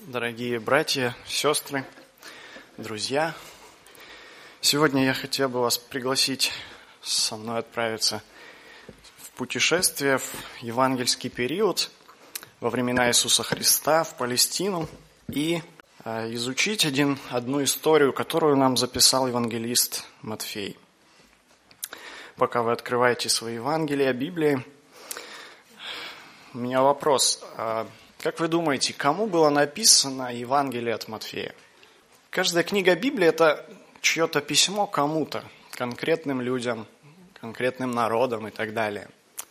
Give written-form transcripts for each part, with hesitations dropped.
Дорогие братья, сестры, друзья, сегодня я хотел бы вас пригласить со мной отправиться в путешествие в евангельский период во времена Иисуса Христа в Палестину и изучить одну историю, которую нам записал евангелист Матфей. Пока вы открываете свои Евангелия, Библии, у меня вопрос. Как вы думаете, кому было написано Евангелие от Матфея? Каждая книга Библии – это чье-то письмо кому-то, конкретным людям, конкретным народам и так далее.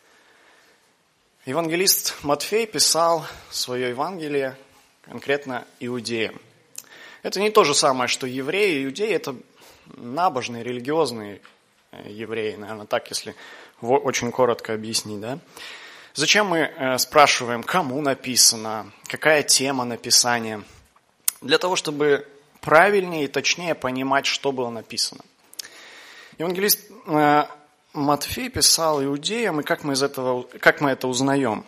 Евангелист Матфей писал свое Евангелие конкретно иудеям. Это не то же самое, что евреи и иудеи – это набожные, религиозные евреи, наверное, так, если очень коротко объяснить, да? Зачем мы спрашиваем, кому написано, какая тема написания? Для того, чтобы правильнее и точнее понимать, что было написано. Евангелист Матфей писал иудеям, и как мы это узнаем?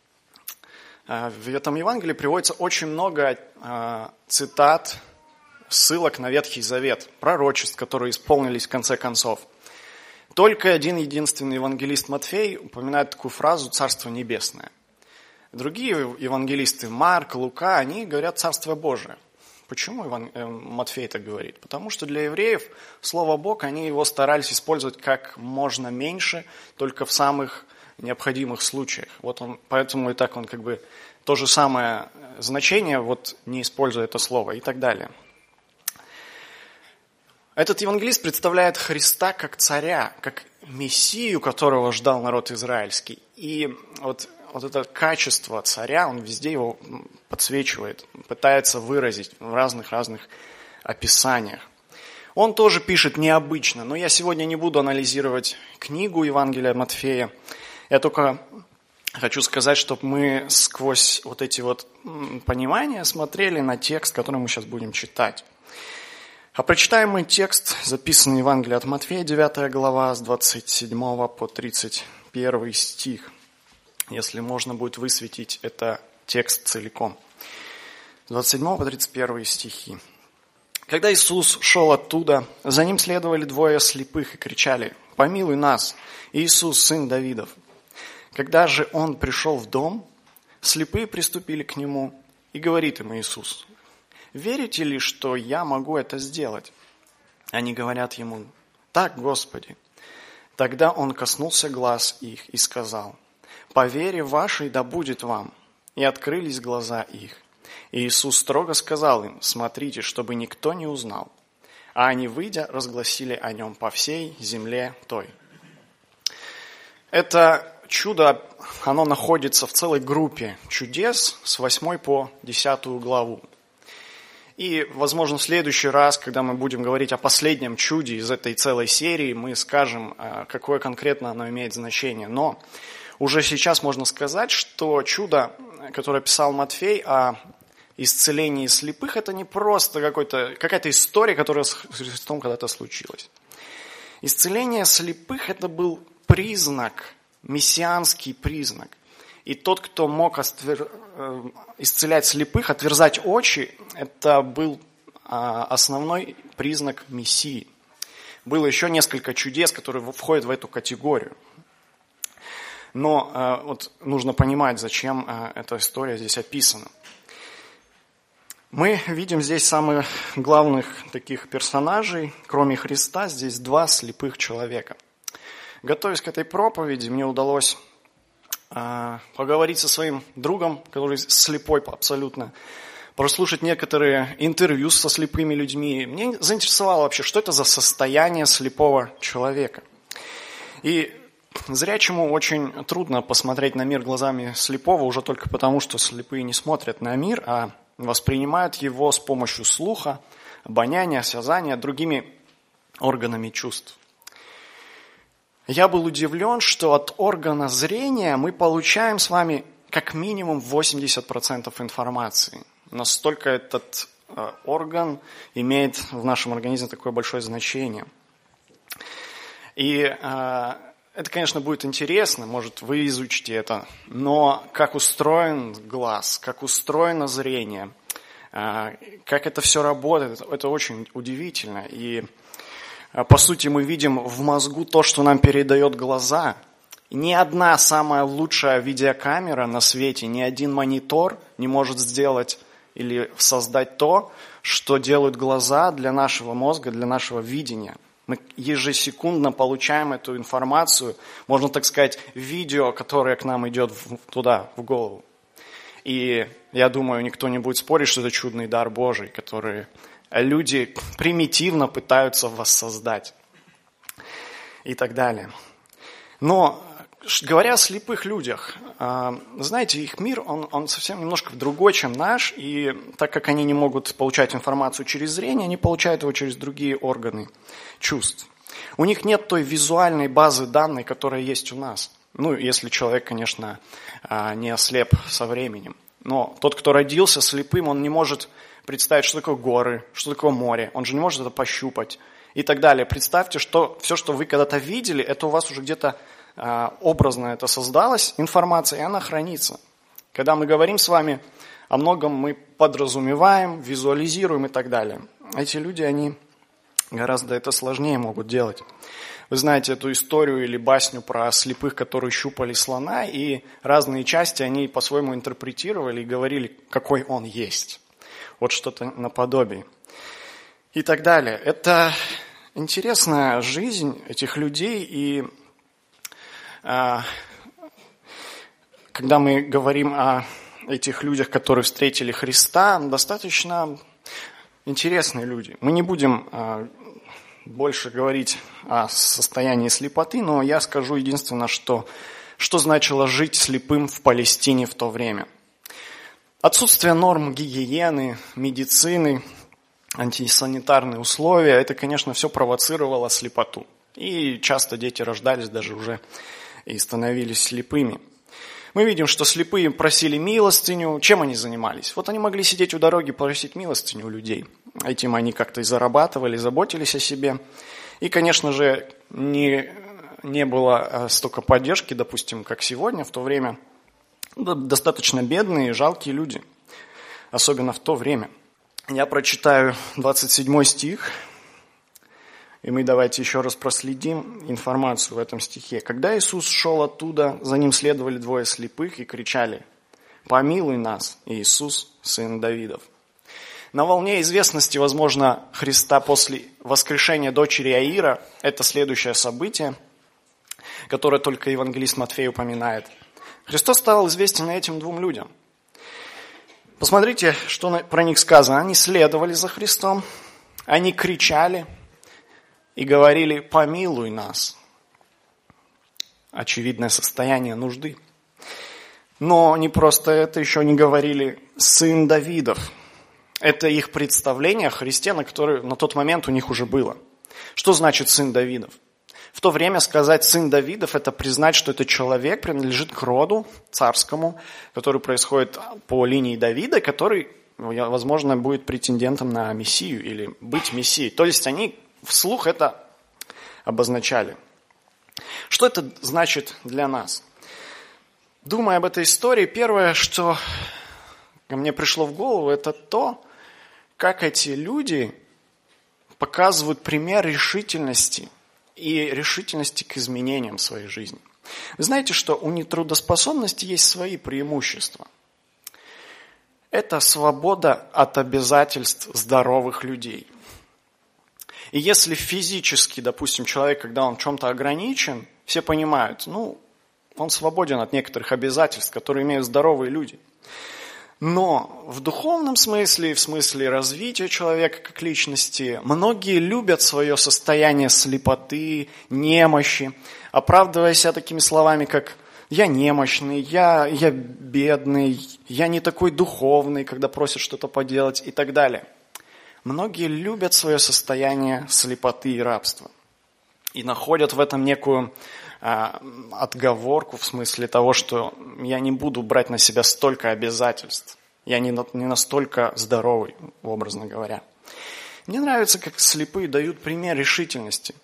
В этом Евангелии приводится очень много цитат, ссылок на Ветхий Завет, пророчеств, которые исполнились в конце концов. Только один единственный евангелист Матфей упоминает такую фразу «Царство небесное». Другие евангелисты, Марк, Лука, они говорят «Царство Божие». Почему Матфей так говорит? Потому что для евреев слово «Бог», они его старались использовать как можно меньше, только в самых необходимых случаях. Поэтому и так он как бы то же самое значение, не используя это слово и так далее. Этот евангелист представляет Христа как царя, как мессию, которого ждал народ израильский. И вот это качество царя, он везде его подсвечивает, пытается выразить в разных описаниях. Он тоже пишет необычно, но я сегодня не буду анализировать книгу Евангелия Матфея. Я только хочу сказать, чтобы мы сквозь эти понимания смотрели на текст, который мы сейчас будем читать. А прочитаем мы текст, записанный в Евангелии от Матфея, 9 глава, с 27 по 31 стих. Если можно будет высветить это текст целиком. С 27 по 31 стихи. Когда Иисус шел оттуда, за ним следовали двое слепых и кричали: «Помилуй нас, Иисус, сын Давидов». Когда же он пришел в дом, слепые приступили к нему, и говорит им Иисус: «Верите ли, что я могу это сделать?» Они говорят ему: «Так, Господи». Тогда он коснулся глаз их и сказал: «По вере вашей да будет вам». И открылись глаза их. И Иисус строго сказал им: «Смотрите, чтобы никто не узнал». А они, выйдя, разгласили о нем по всей земле той. Это чудо, оно находится в целой группе чудес с 8 по 10 главу. И, возможно, в следующий раз, когда мы будем говорить о последнем чуде из этой целой серии, мы скажем, какое конкретно оно имеет значение. Но уже сейчас можно сказать, что чудо, которое писал Матфей о исцелении слепых, это не просто какая-то история, которая с Христом когда-то случилась. Исцеление слепых – это был признак, мессианский признак. И тот, кто мог исцелять слепых, отверзать очи, это был основной признак Мессии. Было еще несколько чудес, которые входят в эту категорию. Но нужно понимать, зачем эта история здесь описана. Мы видим здесь самых главных таких персонажей, кроме Христа, здесь два слепых человека. Готовясь к этой проповеди, мне удалось поговорить со своим другом, который слепой абсолютно, прослушать некоторые интервью со слепыми людьми. Мне заинтересовало вообще, что это за состояние слепого человека. И зрячему очень трудно посмотреть на мир глазами слепого, уже только потому, что слепые не смотрят на мир, а воспринимают его с помощью слуха, обоняния, осязания, другими органами чувств. Я был удивлен, что от органа зрения мы получаем с вами как минимум 80% информации. Настолько этот орган имеет в нашем организме такое большое значение. И это, конечно, будет интересно, может, вы изучите это, но как устроен глаз, как устроено зрение, как это все работает, это очень удивительно. И по сути мы видим в мозгу то, что нам передает глаза. Ни одна самая лучшая видеокамера на свете, ни один монитор не может сделать или создать то, что делают глаза для нашего мозга, для нашего видения. Мы ежесекундно получаем эту информацию, можно так сказать, видео, которое к нам идет туда, в голову. И я думаю, никто не будет спорить, что это чудный дар Божий, который люди примитивно пытаются воссоздать и так далее. Но говоря о слепых людях, знаете, их мир, он совсем немножко другой, чем наш, и так как они не могут получать информацию через зрение, они получают его через другие органы чувств. У них нет той визуальной базы данных, которая есть у нас. Ну, если человек, конечно, не ослеп со временем. Но тот, кто родился слепым, он не может представить, что такое горы, что такое море. Он же не может это пощупать и так далее. Представьте, что все, что вы когда-то видели, это у вас уже где-то образно это создалось, информация, и она хранится. Когда мы говорим с вами о многом, мы подразумеваем, визуализируем и так далее. Эти люди, они гораздо это сложнее могут делать. Вы знаете эту историю или басню про слепых, которые щупали слона, и разные части они по-своему интерпретировали и говорили, какой он есть. Вот что-то наподобие. И так далее. Это интересная жизнь этих людей, и когда мы говорим о этих людях, которые встретили Христа, достаточно интересные люди. Мы не будем больше говорить о состоянии слепоты, но я скажу единственное, что значило жить слепым в Палестине в то время. Отсутствие норм гигиены, медицины, антисанитарные условия, это, конечно, все провоцировало слепоту. И часто дети рождались даже уже и становились слепыми. Мы видим, что слепые просили милостыню. Чем они занимались? Вот они могли сидеть у дороги, просить милостыню у людей. Этим они как-то и зарабатывали, заботились о себе. И, конечно же, не было столько поддержки, допустим, как сегодня, в то время. Достаточно бедные, жалкие люди, особенно в то время. Я прочитаю 27 стих. И мы давайте еще раз проследим информацию в этом стихе. «Когда Иисус шел оттуда, за ним следовали двое слепых и кричали: „Помилуй нас, Иисус, сын Давидов“». На волне известности, возможно, Христа после воскрешения дочери Иаира, это следующее событие, которое только евангелист Матфей упоминает. Христос стал известен этим двум людям. Посмотрите, что про них сказано. Они следовали за Христом, они кричали и говорили: «Помилуй нас». Очевидное состояние нужды. Но не просто это, еще не говорили «сын Давидов». Это их представление о Христе, на тот момент у них уже было. Что значит «сын Давидов»? В то время сказать «сын Давидов» – это признать, что этот человек принадлежит к роду царскому, который происходит по линии Давида, который, возможно, будет претендентом на Мессию или быть Мессией. То есть они вслух это обозначали. Что это значит для нас? Думая об этой истории, первое, что ко мне пришло в голову, это то, как эти люди показывают пример решительности и решительности к изменениям в своей жизни. Вы знаете, что у нетрудоспособности есть свои преимущества. Это свобода от обязательств здоровых людей. И если физически, допустим, человек, когда он в чем-то ограничен, все понимают, он свободен от некоторых обязательств, которые имеют здоровые люди. Но в духовном смысле, в смысле развития человека как личности, многие любят свое состояние слепоты, немощи, оправдывая себя такими словами, как «я немощный», я бедный», «я не такой духовный», когда просят что-то поделать и так далее. Многие любят свое состояние слепоты и рабства и находят в этом некую отговорку в смысле того, что я не буду брать на себя столько обязательств, я не настолько здоровый, образно говоря. Мне нравится, как слепые дают пример решительности.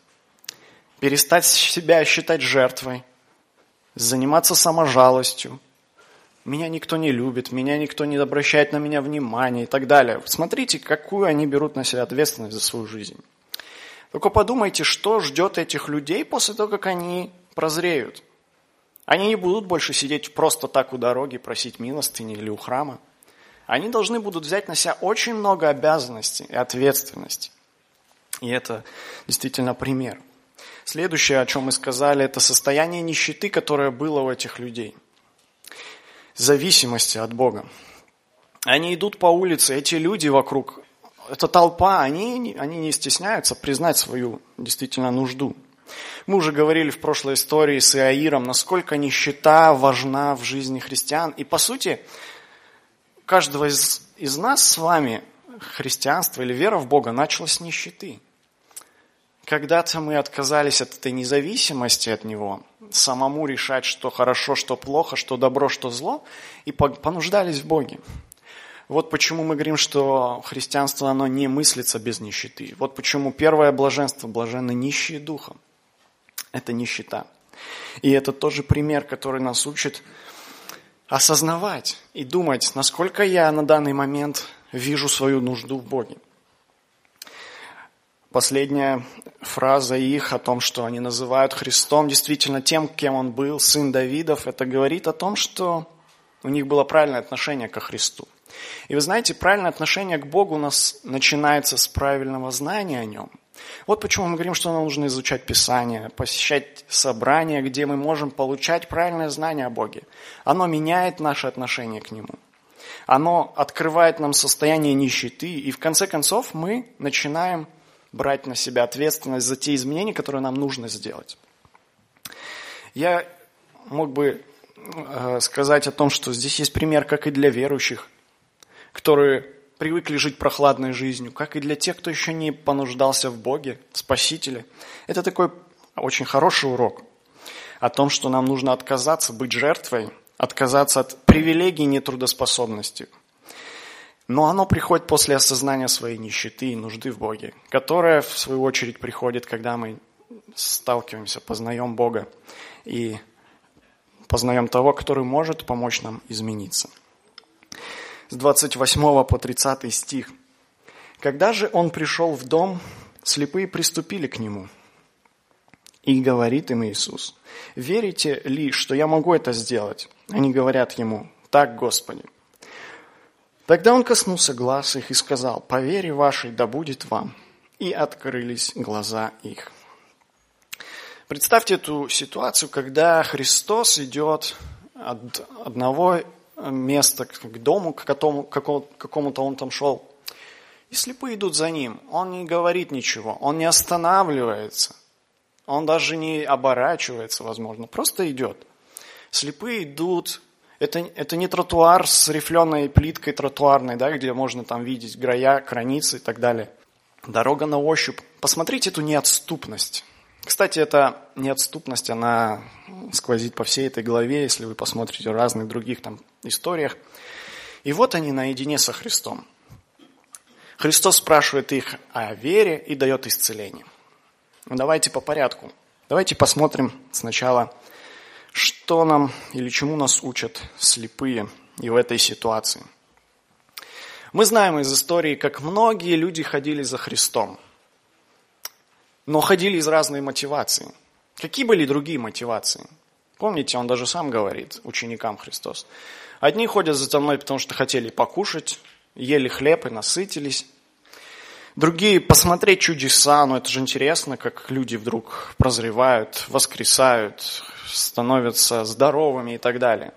Перестать себя считать жертвой, заниматься саможалостью, меня никто не любит, меня никто не обращает на меня внимания и так далее. Смотрите, какую они берут на себя ответственность за свою жизнь. Только подумайте, что ждет этих людей после того, как они прозреют. Они не будут больше сидеть просто так у дороги, просить милостыни или у храма. Они должны будут взять на себя очень много обязанностей и ответственности. И это действительно пример. Следующее, о чем мы сказали, это состояние нищеты, которое было у этих людей. Зависимости от Бога. Они идут по улице, эти люди вокруг, эта толпа, они не стесняются признать свою действительно нужду. Мы уже говорили в прошлой истории с Иаиром, насколько нищета важна в жизни христиан. И по сути, каждого из нас с вами христианство или вера в Бога началось с нищеты. Когда-то мы отказались от этой независимости от Него, самому решать, что хорошо, что плохо, что добро, что зло, и понуждались в Боге. Вот почему мы говорим, что христианство, оно не мыслится без нищеты. Вот почему первое блаженство, блаженны нищие духом. Это нищета. И это тоже пример, который нас учит осознавать и думать, насколько я на данный момент вижу свою нужду в Боге. Последняя фраза их о том, что они называют Христом действительно тем, кем Он был, сын Давидов, это говорит о том, что у них было правильное отношение ко Христу. И вы знаете, правильное отношение к Богу у нас начинается с правильного знания о Нем. Вот почему мы говорим, что нам нужно изучать Писание, посещать собрания, где мы можем получать правильное знание о Боге. Оно меняет наше отношение к Нему. Оно открывает нам состояние нищеты, и в конце концов мы начинаем брать на себя ответственность за те изменения, которые нам нужно сделать. Я мог бы сказать о том, что здесь есть пример как и для верующих, которые привыкли жить прохладной жизнью, как и для тех, кто еще не понуждался в Боге, в Спасителе. Это такой очень хороший урок о том, что нам нужно отказаться, быть жертвой, отказаться от привилегий нетрудоспособности. Но оно приходит после осознания своей нищеты и нужды в Боге, которая, в свою очередь, приходит, когда мы сталкиваемся, познаем Бога и познаем того, который может помочь нам измениться. С 28 по 30 стих. «Когда же он пришел в дом, слепые приступили к нему. И говорит им Иисус: верите ли, что я могу это сделать? Они говорят ему: так, Господи. Тогда он коснулся глаз их и сказал: по вере вашей да будет вам. И открылись глаза их». Представьте эту ситуацию, когда Христос идет от одного места к дому, к какому-то он там шел, и слепые идут за ним. Он не говорит ничего, он не останавливается, он даже не оборачивается, возможно, просто идет. Слепые идут. Это не тротуар с рифленой плиткой тротуарной, да, где можно там видеть грая, границы и так далее. Дорога на ощупь. Посмотрите эту неотступность. Кстати, эта неотступность, она сквозит по всей этой главе, если вы посмотрите в разных других там историях. И вот они наедине со Христом. Христос спрашивает их о вере и дает исцеление. Давайте по порядку. Давайте посмотрим сначала, что нам или чему нас учат слепые и в этой ситуации. Мы знаем из истории, как многие люди ходили за Христом, но ходили из разной мотивации. Какие были другие мотивации? Помните, он даже сам говорит ученикам Христос. Одни ходят за мной, потому что хотели покушать, ели хлеб и насытились. Другие посмотреть чудеса, но это же интересно, как люди вдруг прозревают, воскресают, становятся здоровыми и так далее.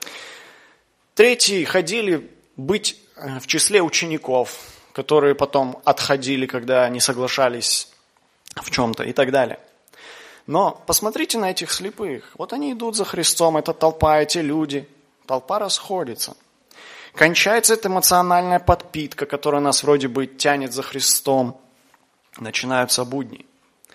Третьи ходили быть в числе учеников, которые потом отходили, когда не соглашались в чем-то и так далее. Но посмотрите на этих слепых. Вот они идут за Христом, эта толпа, эти люди. Толпа расходится. Кончается эта эмоциональная подпитка, которая нас вроде бы тянет за Христом. Начинаются будни.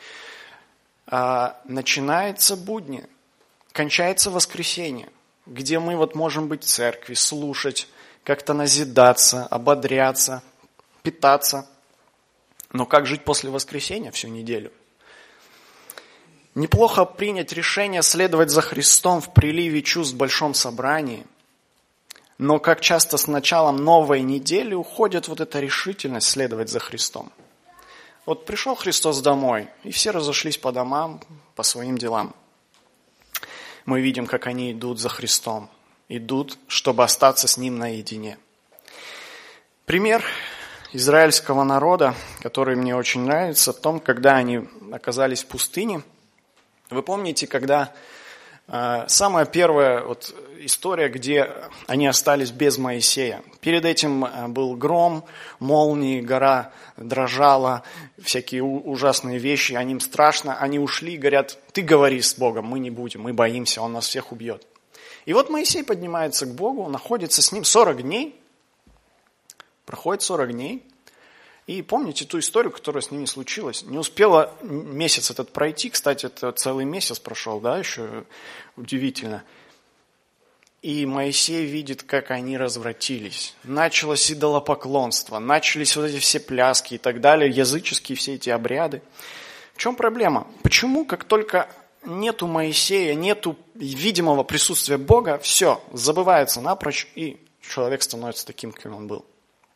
Начинается будни. Кончается воскресенье, где мы вот можем быть в церкви, слушать, как-то назидаться, ободряться, питаться. Но как жить после воскресенья всю неделю? Неплохо принять решение следовать за Христом в приливе чувств в большом собрании, Но как часто с началом новой недели уходит вот эта решительность следовать за Христом. Вот пришел Христос домой, и все разошлись по домам, по своим делам. Мы видим, как они идут за Христом, идут, чтобы остаться с Ним наедине. Пример израильского народа, который мне очень нравится, в том, когда они оказались в пустыне. Вы помните, когда самая первая история, где они остались без Моисея. Перед этим был гром, молнии, гора дрожала, всякие ужасные вещи, им страшно. Они ушли, говорят, ты говори с Богом, мы не будем, мы боимся, Он нас всех убьет. И вот Моисей поднимается к Богу, находится с Ним 40 дней, проходит 40 дней. И помните ту историю, которая с ними случилась? Не успела месяц этот пройти, кстати, это целый месяц прошел, да, еще удивительно. И Моисей видит, как они развратились. Началось идолопоклонство, начались вот эти все пляски и так далее, языческие все эти обряды. В чем проблема? Почему, как только нету Моисея, нету видимого присутствия Бога, все, забывается напрочь, и человек становится таким, каким он был?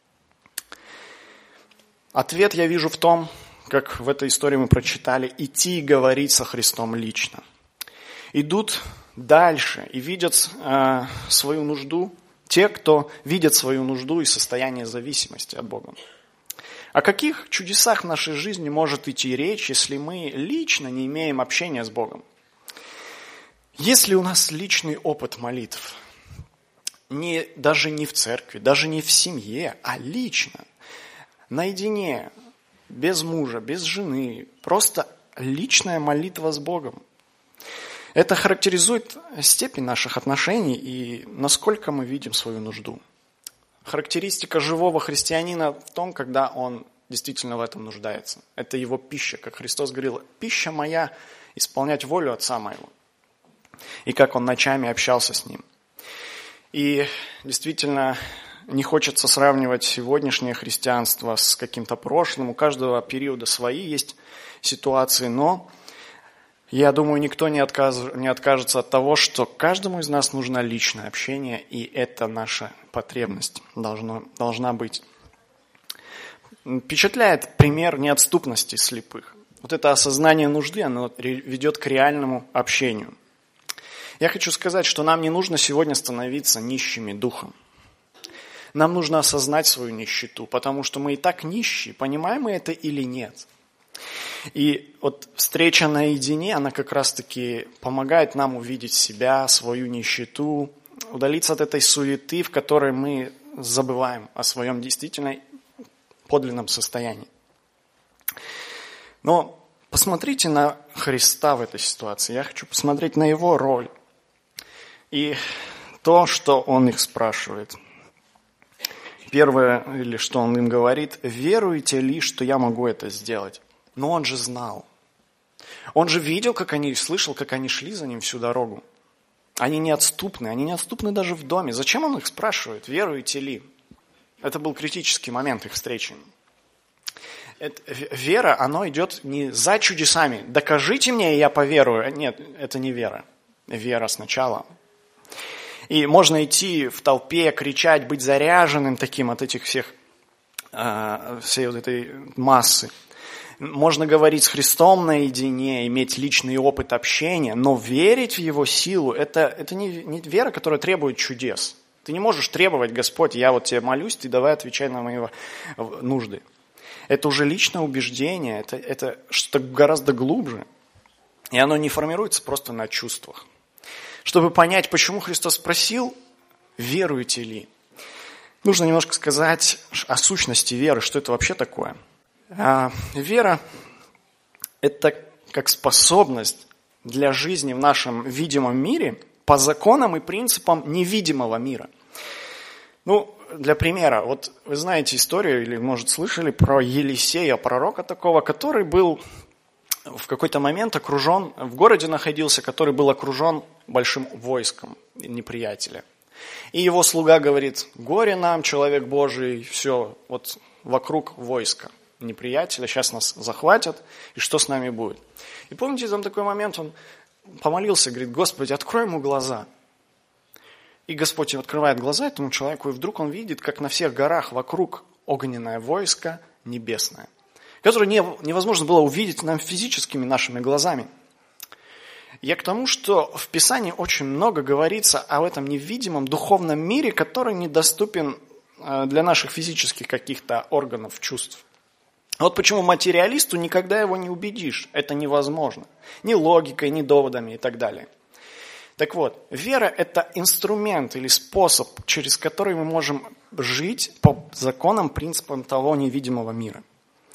Ответ я вижу в том, как в этой истории мы прочитали, идти и говорить со Христом лично. Идут дальше и видят свою нужду, те, кто видят свою нужду и состояние зависимости от Бога. О каких чудесах в нашей жизни может идти речь, если мы лично не имеем общения с Богом? Если у нас личный опыт молитв, даже не в церкви, даже не в семье, а лично, наедине, без мужа, без жены, просто личная молитва с Богом. Это характеризует степень наших отношений и насколько мы видим свою нужду. Характеристика живого христианина в том, когда он действительно в этом нуждается. Это его пища, как Христос говорил, пища моя – исполнять волю Отца моего. И как он ночами общался с Ним. И действительно, не хочется сравнивать сегодняшнее христианство с каким-то прошлым. У каждого периода свои есть ситуации, но я думаю, никто не откажется от того, что каждому из нас нужно личное общение, и это наша потребность должна быть. Впечатляет пример неотступности слепых. Вот это осознание нужды, оно ведет к реальному общению. Я хочу сказать, что нам не нужно сегодня становиться нищими духом. Нам нужно осознать свою нищету, потому что мы и так нищие, понимаем мы это или нет. И вот встреча наедине, она как раз-таки помогает нам увидеть себя, свою нищету, удалиться от этой суеты, в которой мы забываем о своем действительно подлинном состоянии. Но посмотрите на Христа в этой ситуации. Я хочу посмотреть на Его роль и то, что Он их спрашивает. Первое, или что Он им говорит, веруете ли, что я могу это сделать? Но Он же знал. Он же видел, как они, слышал, как они шли за Ним всю дорогу. Они неотступны даже в доме. Зачем Он их спрашивает, веруете ли? Это был критический момент их встречи. Вера, она идет не за чудесами. Докажите мне, и я поверую. Нет, это не вера. Вера сначала. И можно идти в толпе, кричать, быть заряженным таким от этих всей вот этой массы. Можно говорить с Христом наедине, иметь личный опыт общения, но верить в Его силу – это не вера, которая требует чудес. Ты не можешь требовать, Господь, я вот тебе молюсь, ты давай отвечай на мои нужды. Это уже личное убеждение, это что-то гораздо глубже. И оно не формируется просто на чувствах. Чтобы понять, почему Христос спросил, веруете ли, нужно немножко сказать о сущности веры, что это вообще такое. Вера – это как способность для жизни в нашем видимом мире по законам и принципам невидимого мира. Для примера, вот вы знаете историю, или, может, слышали про Елисея, пророка такого, который был в какой-то момент окружен, в городе находился, который был окружен большим войском неприятеля. И его слуга говорит, горе нам, человек Божий, все, вот вокруг войска неприятеля, сейчас нас захватят, и что с нами будет? И помните, там такой момент, он помолился, говорит, Господи, открой ему глаза. И Господь открывает глаза этому человеку, и вдруг он видит, как на всех горах вокруг огненное войско небесное, которое невозможно было увидеть нам физическими нашими глазами. Я к тому, что в Писании очень много говорится об этом невидимом духовном мире, который недоступен для наших физических каких-то органов чувств. Вот почему материалисту никогда его не убедишь. Это невозможно. Ни логикой, ни доводами и так далее. Так вот, вера – это инструмент или способ, через который мы можем жить по законам, принципам того невидимого мира.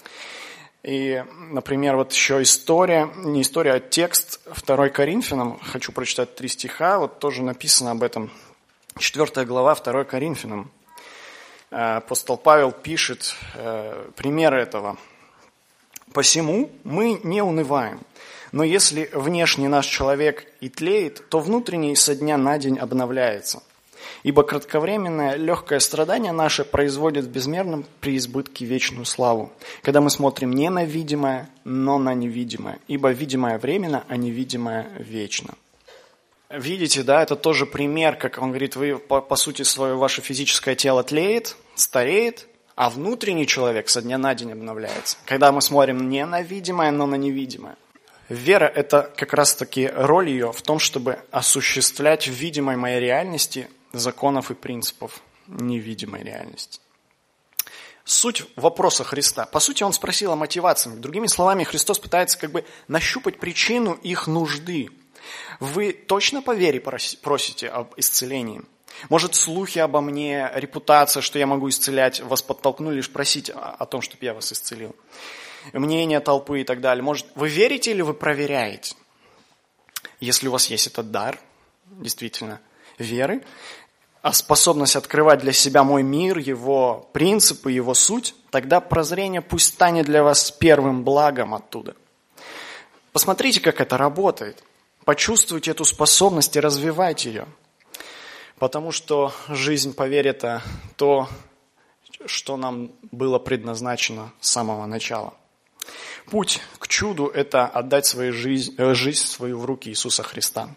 И, например, вот еще история, не история, а текст 2 Коринфянам. Хочу прочитать 3 стиха, вот тоже написано об этом. 4 глава 2 Коринфянам. Апостол Павел пишет примеры этого. «Посему мы не унываем, но если внешний наш человек и тлеет, то внутренний со дня на день обновляется. Ибо кратковременное легкое страдание наше производит в безмерном преизбытке вечную славу, когда мы смотрим не на видимое, но на невидимое. Ибо видимое временно, а невидимое вечно». Видите, да, это тоже пример, как он говорит, вы, по сути своей, ваше физическое тело тлеет, стареет, а внутренний человек со дня на день обновляется. Когда мы смотрим не на видимое, но на невидимое. Вера – это как раз-таки роль ее в том, чтобы осуществлять в видимой моей реальности законов и принципов невидимой реальности. Суть вопроса Христа. По сути, он спросил о мотивации. Другими словами, Христос пытается как бы нащупать причину их нужды. Вы точно по вере просите об исцелении? Может, слухи обо мне, репутация, что я могу исцелять, вас подтолкнули лишь просить о том, чтобы я вас исцелил? Мнение толпы и так далее. Может, вы верите или вы проверяете? Если у вас есть этот дар, действительно, веры, а способность открывать для себя мой мир, его принципы, его суть, тогда прозрение пусть станет для вас первым благом оттуда. Посмотрите, как это работает. Почувствуйте эту способность и развивайте ее. Потому что жизнь по вере – это то, что нам было предназначено с самого начала. Путь к чуду – это отдать свою жизнь свою в руки Иисуса Христа.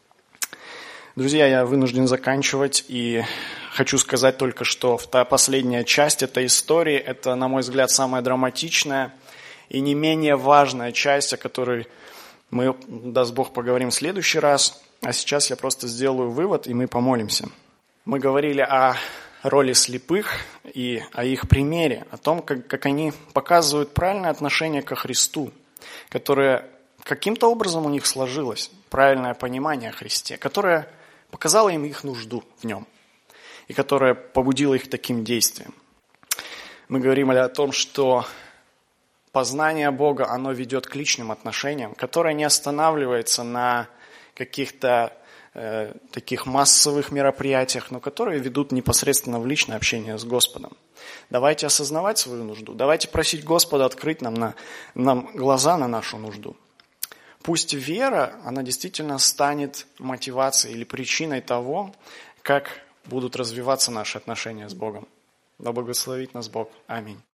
Друзья, я вынужден заканчивать, и хочу сказать только, что последняя часть этой истории – это, на мой взгляд, самая драматичная и не менее важная часть, о которой мы, даст Бог, поговорим в следующий раз. А сейчас я просто сделаю вывод, и мы помолимся. Мы говорили о роли слепых и о их примере, о том, как они показывают правильное отношение ко Христу, которое каким-то образом у них сложилось, правильное понимание о Христе, которое показало им их нужду в нем и которое побудило их к таким действиям. Мы говорим о том, что познание Бога, оно ведет к личным отношениям, которое не останавливается на каких-то таких массовых мероприятиях, но которые ведут непосредственно в личное общение с Господом. Давайте осознавать свою нужду, давайте просить Господа открыть нам глаза на нашу нужду. Пусть вера, она действительно станет мотивацией или причиной того, как будут развиваться наши отношения с Богом. Да благословит нас Бог. Аминь.